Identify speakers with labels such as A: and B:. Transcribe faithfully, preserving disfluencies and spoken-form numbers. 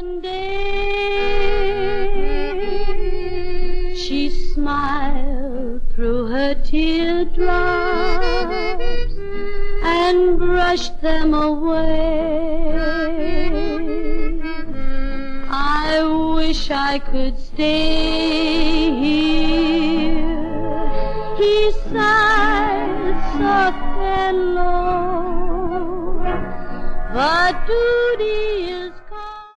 A: one day she smiled through her teardrops and brushed them away. I wish I could stay here, he sighed soft and low, but duty is